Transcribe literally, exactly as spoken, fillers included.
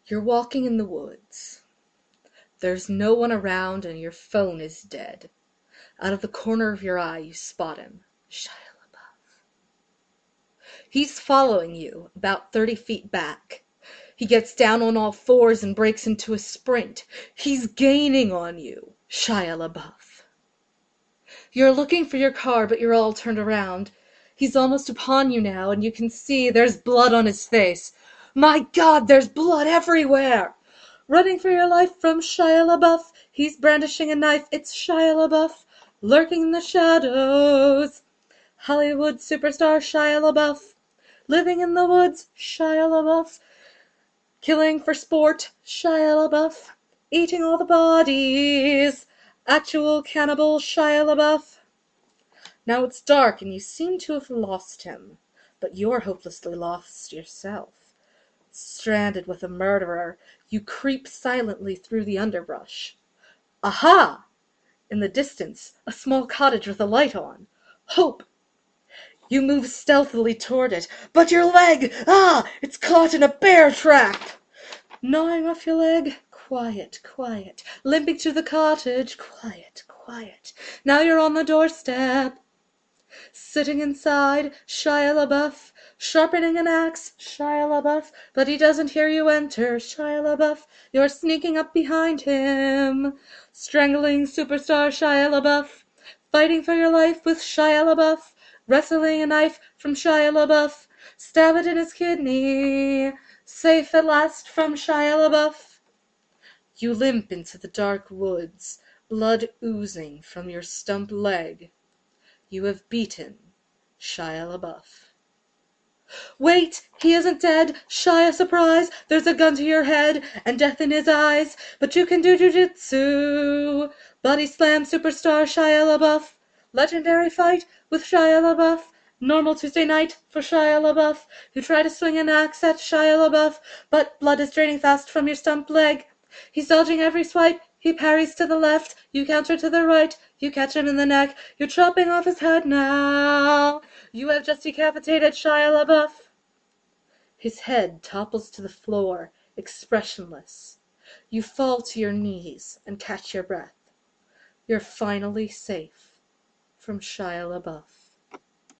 You're walking in the woods. There's no one around and your phone is dead. Out of the corner of your eye you spot him. Shia LaBeouf. He's following you about thirty feet back. He gets down on all fours and breaks into a sprint. He's gaining on you. Shia LaBeouf. You're looking for your car, but you're all turned around. He's almost upon you now, and you can see there's blood on his face. My God, there's blood everywhere! Running for your life from Shia LaBeouf. He's brandishing a knife. It's Shia LaBeouf, lurking in the shadows. Hollywood superstar Shia LaBeouf. Living in the woods, Shia LaBeouf. Killing for sport, Shia LaBeouf. Eating all the bodies. Actual cannibal Shia LaBeouf. Now it's dark and you seem to have lost him, but you're hopelessly lost yourself. Stranded with a murderer, you creep silently through the underbrush. Aha! In the distance, a small cottage with a light on. Hope! You move stealthily toward it, but your leg! Ah! It's caught in a bear trap! Gnawing off your leg. Quiet, quiet. Limping to the cottage. Quiet, quiet. Now you're on the doorstep. Sitting inside, Shia LaBeouf, sharpening an axe, Shia LaBeouf, but he doesn't hear you enter, Shia LaBeouf. You're sneaking up behind him, strangling superstar Shia LaBeouf, fighting for your life with Shia LaBeouf, wrestling a knife from Shia LaBeouf, stab it in his kidney, safe at last from Shia LaBeouf. You limp into the dark woods, blood oozing from your stumped leg. You have beaten Shia LaBeouf. Wait! He isn't dead! Shia, surprise! There's a gun to your head and death in his eyes, but you can do jujitsu! Body slam superstar Shia LaBeouf. Legendary fight with Shia LaBeouf. Normal Tuesday night for Shia LaBeouf. You try to swing an axe at Shia LaBeouf, but blood is draining fast from your stumped leg. He's dodging every swipe. He parries to the left. You counter to the right. You catch him in the neck. You're chopping off his head now. You have just decapitated Shia LaBeouf. His head topples to the floor, expressionless. You fall to your knees and catch your breath. You're finally safe from Shia LaBeouf.